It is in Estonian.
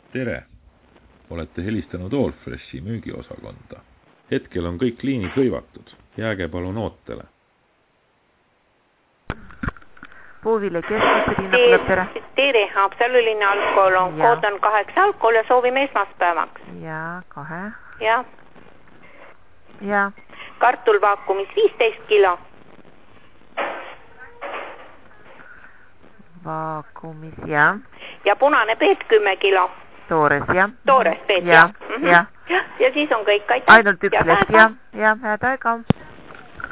Tere! Olete helistanud Allfreshi müügiosakonda. Hetkel on kõik liinid hõivatud. Jääge palun ootele. Puuvile keskuste Tiina tuleb tere. Tere, Haapsaluline alkohol on kood on 8 alkohol ja soovime esmaspäevaks. Ja, 2. Ja. Ja. Kartulvaakumis 15 kilo. Vaakumis, ja. Ja punane peet 10 kilo. Toores, ja. Toores peet, ja. Ja. Ja siis on kõik, aitäh. Ainult üks leht, ja. Ja, head aega.